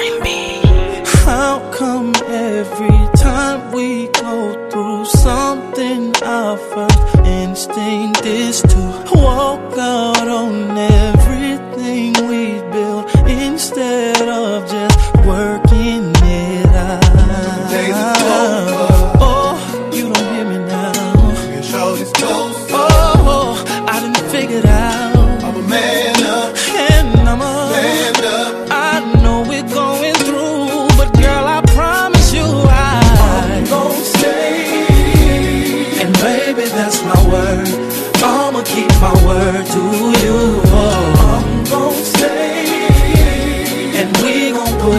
How come every time we go through something, our first instinct is to walk